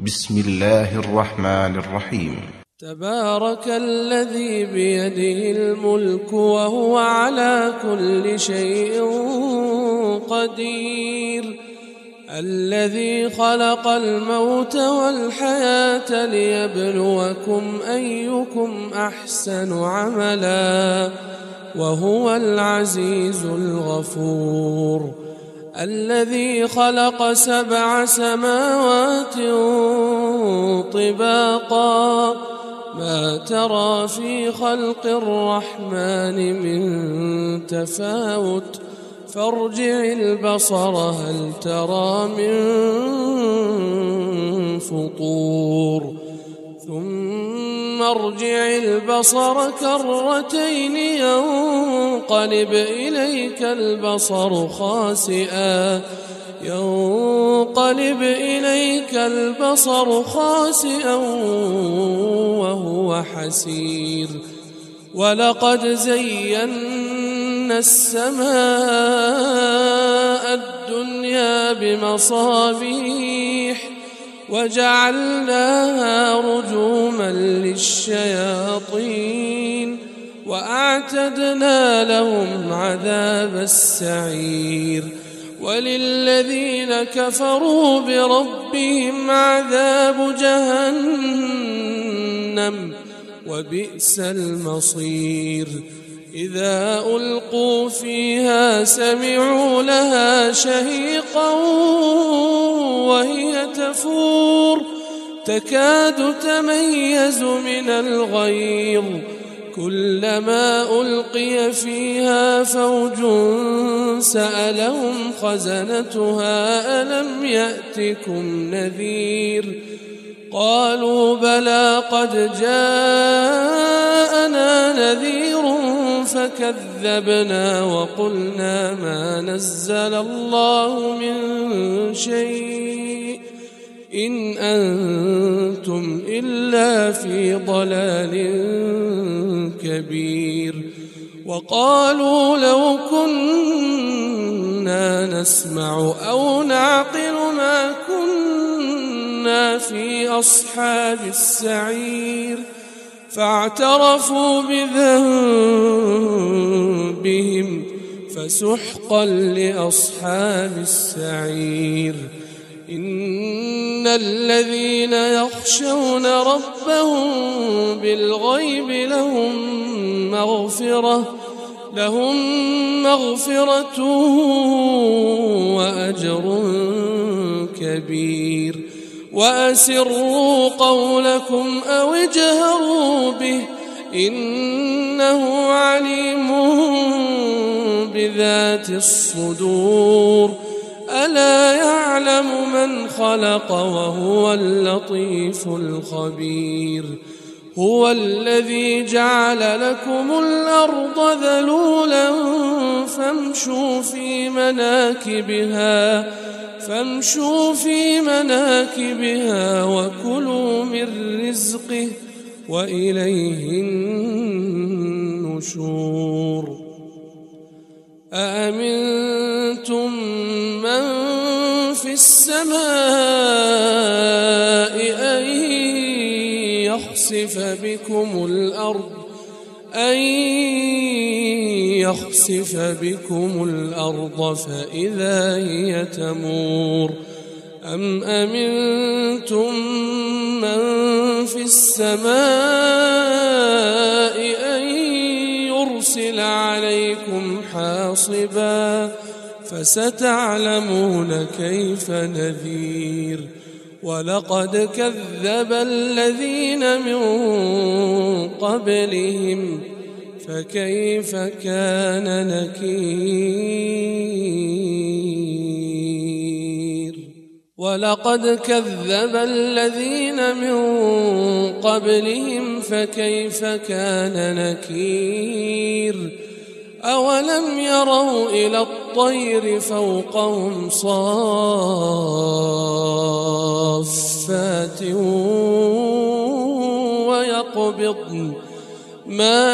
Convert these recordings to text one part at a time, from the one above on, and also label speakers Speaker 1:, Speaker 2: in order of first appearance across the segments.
Speaker 1: بسم الله الرحمن الرحيم.
Speaker 2: تبارك الذي بيده الملك وهو على كل شيء قدير، الذي خلق الموت والحياة ليبلوكم أيكم أحسن عملا وهو العزيز الغفور، الذي خلق 7 سماوات طباقا ما ترى في خلق الرحمن من تفاوت فارجع البصر هل ترى من فطور ثم ارجع البصر كرتين ينقلب إليك البصر خاسئا وهو حسير، ولقد زينا السماء الدنيا بمصابيح وجعلناها رجوما للشياطين وأعتدنا لهم عذاب السعير، وللذين كفروا بربهم عذاب جهنم وبئس المصير، إذا ألقوا فيها سمعوا لها شهيقا وهي تفور تكاد تميز من الغيظ، كلما ألقي فيها فوج سألهم خزنتها ألم يأتكم نذير، قالوا بلى قد جاءنا نذير فكذبنا وقلنا ما نزل الله من شيء إن أنتم إلا في ضلال كبير، وقالوا لو كنا نسمع أو نعقل ما كنا في أصحاب السعير، فاعترفوا بذنبهم فسحقا لأصحاب السعير، إن الذين يخشون ربهم بالغيب لهم مغفرة وأجر كبير، وأسروا قولكم أو اجهروا به إنه عليم بذات الصدور، ألا يعلم من خلق وهو اللطيف الخبير، هو الذي جعل لكم الأرض ذلولا فامشوا في مناكبها وكلوا من رزقه وإليه النشور، أأمنتم من في السماء أن يخسف بكم الأرض فإذا هي تمور، أم أمنتم من في السماء أن يرسل عليكم حاصبا فستعلمون كيف نذير، ولقد كذب الذين من قبلهم فكيف كان نكير، أولم يروا إلى الطير فوقهم صافات ويقبضن ما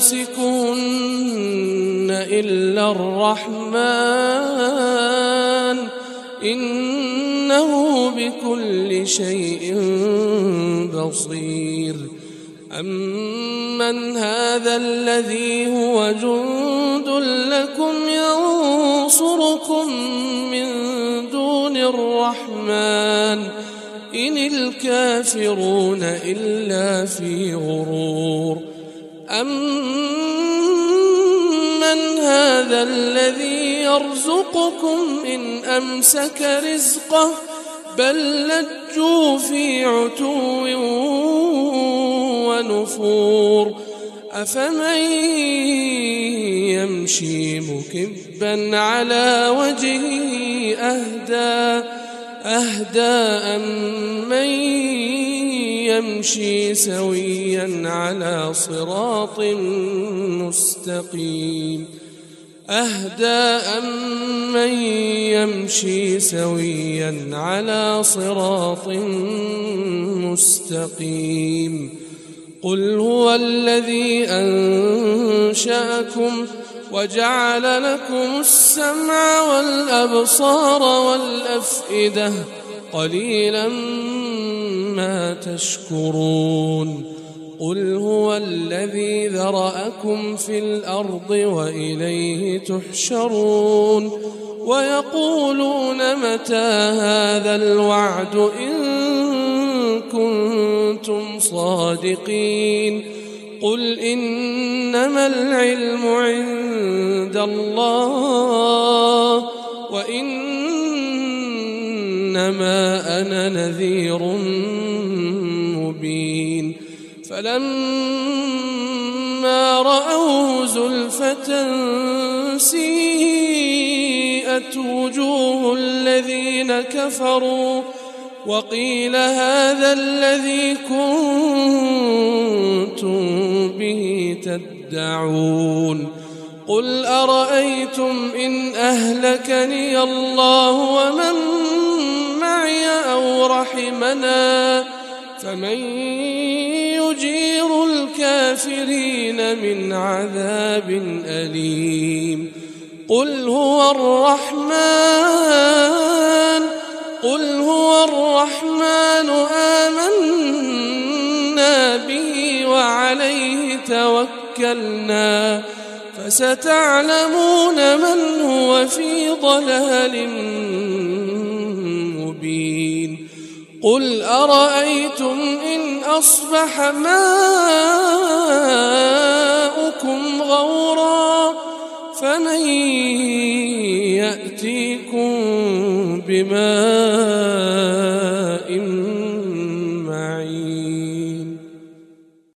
Speaker 2: يمسكهن إلا الرحمن إنه بكل شيء بصير. أمن هذا الذي هو جند لكم ينصركم من دون الرحمن إن الكافرون إلا في غرور. أمن هذا الذي يرزقكم إن أمسك رزقه بل لجوا في عتو ونفور. أفمن يمشي مكبا على وجهه أهدى أمن يمشي سويا على صراط مستقيم. أهدى أمن يمشي سويا على صراط مستقيم. قل هو الذي أنشأكم وجعل لكم السمع والأبصار والأفئدة قليلا ما تشكرون. قل هو الذي ذرأكم في الأرض وإليه تحشرون. ويقولون متى هذا الوعد إن كنتم صادقين. قل إنما العلم عند الله وإنما أنا نذير مبين. فلما رأوه زلفة سيئت وجوه الذين كفروا وقيل هذا الذي كنتم به تدعون. قل أرأيتم إن أهلكني الله ومن معي أو رحمنا فمن يجير الكافرين من عذاب أليم. قل هو الرحمن آمنا به وعليه توكلنا فستعلمون من هو في ضلال مبين. قل أرأيتم إن أصبح ماؤكم غورا فمن يأتيكم بماء